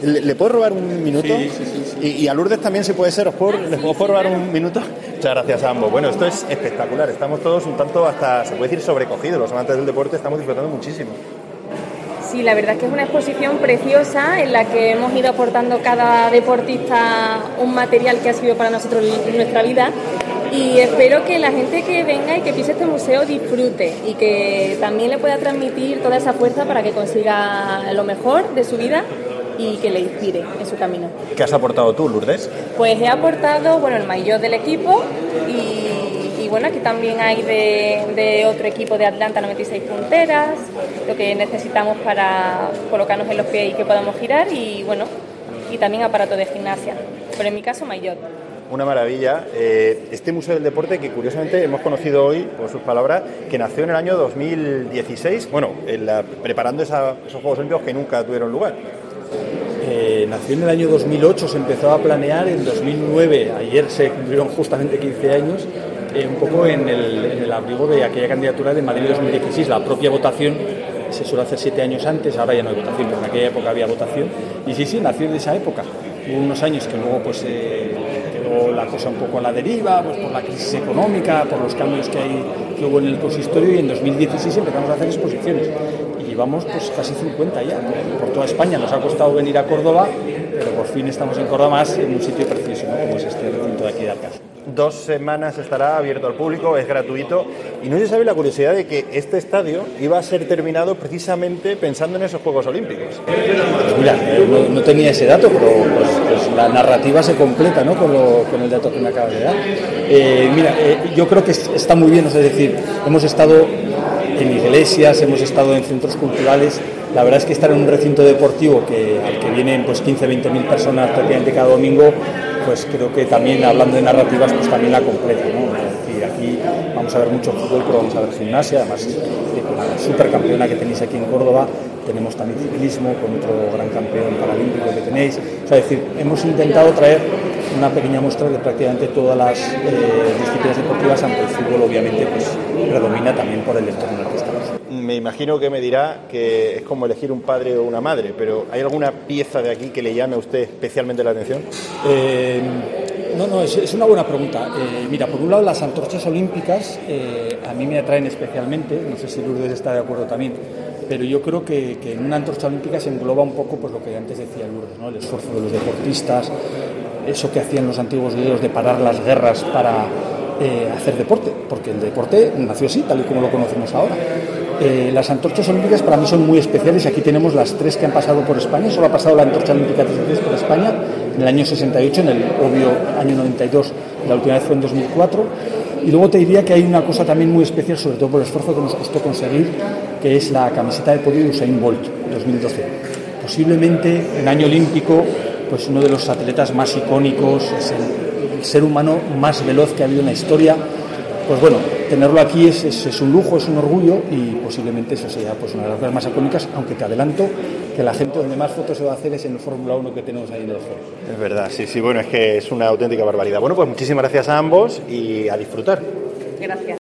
¿Le puedo robar un minuto? Sí. Y a Lourdes también, si puede ser, ¿os puedo robar un minuto? Muchas gracias a ambos. Bueno, esto es espectacular. Estamos todos un tanto hasta, se puede decir, sobrecogidos. Los amantes del deporte estamos disfrutando muchísimo. Sí, la verdad es que es una exposición preciosa en la que hemos ido aportando cada deportista un material que ha sido para nosotros nuestra vida, y espero que la gente que venga y que pise este museo disfrute y que también le pueda transmitir toda esa fuerza para que consiga lo mejor de su vida y que le inspire en su camino. ¿Qué has aportado tú, Lourdes? Pues he aportado, el maillot del equipo y aquí también hay de otro equipo de Atlanta 96 punteras, lo que necesitamos para colocarnos en los pies y que podamos girar y también aparato de gimnasia, pero en mi caso maillot. Una maravilla. Este Museo del Deporte que curiosamente hemos conocido hoy, por sus palabras, que nació en el año 2016, preparando esos Juegos Olímpicos que nunca tuvieron lugar. Nació en el año 2008, se empezó a planear en 2009, ayer se cumplieron justamente 15 años, un poco en el abrigo de aquella candidatura de Madrid 2016. La propia votación se suele hacer 7 años antes, ahora ya no hay votación, pero en aquella época había votación. Y sí, nació de esa época. Hubo unos años que luego quedó la cosa un poco a la deriva, por la crisis económica, por los cambios que hubo en el consistorio, y en 2016 empezamos a hacer exposiciones. Y llevamos casi 50 ya, por toda España. Nos ha costado venir a Córdoba, pero por fin estamos en Córdoba, más en un sitio precioso, ¿no? Como es este recinto de aquí de Arcas. 2 semanas estará abierto al público, es gratuito, y no se sabe la curiosidad de que este estadio iba a ser terminado precisamente pensando en esos Juegos Olímpicos. Pues mira, no tenía ese dato, pero pues la narrativa se completa, ¿no? con el dato que me acabas de dar. Yo creo que está muy bien, es decir, hemos estado en iglesias, hemos estado en centros culturales. La verdad es que estar en un recinto deportivo al que vienen 15-20.000 personas prácticamente cada domingo, pues creo que también, hablando de narrativas, pues también la completa, ¿no? Es decir, aquí vamos a ver mucho fútbol, pero vamos a ver gimnasia, además con la supercampeona que tenéis aquí en Córdoba, tenemos también ciclismo con otro gran campeón paralímpico que tenéis. O sea, es decir, hemos intentado traer una pequeña muestra de prácticamente todas las disciplinas deportivas, aunque el fútbol obviamente predomina también por el entorno en el que estamos. Me imagino que me dirá que es como elegir un padre o una madre, pero ¿hay alguna pieza de aquí que le llame a usted especialmente la atención? No, es una buena pregunta. Mira, por un lado las antorchas olímpicas a mí me atraen especialmente, no sé si Lourdes está de acuerdo también, pero yo creo que en una antorcha olímpica se engloba un poco lo que antes decía Lourdes, ¿no? El esfuerzo de los deportistas, eso que hacían los antiguos griegos de parar las guerras para hacer deporte, porque el deporte nació así, tal y como lo conocemos ahora. Las antorchas olímpicas para mí son muy especiales. Aquí tenemos las 3 que han pasado por España. Solo ha pasado la antorcha olímpica 3 veces por España, en el año 68, en el obvio año 92, la última vez fue en 2004. Y luego te diría que hay una cosa también muy especial, sobre todo por el esfuerzo que nos costó conseguir, que es la camiseta de podio de Usain Bolt 2012. Posiblemente en año olímpico, pues uno de los atletas más icónicos, es el ser humano más veloz que ha habido en la historia. Pues bueno, tenerlo aquí es un lujo, es un orgullo, y posiblemente eso sea una de las cosas más icónicas, aunque te adelanto que la gente donde más fotos se va a hacer es en el Fórmula 1 que tenemos ahí en el foro. Es verdad, sí, es que es una auténtica barbaridad. Bueno, pues muchísimas gracias a ambos y a disfrutar. Gracias.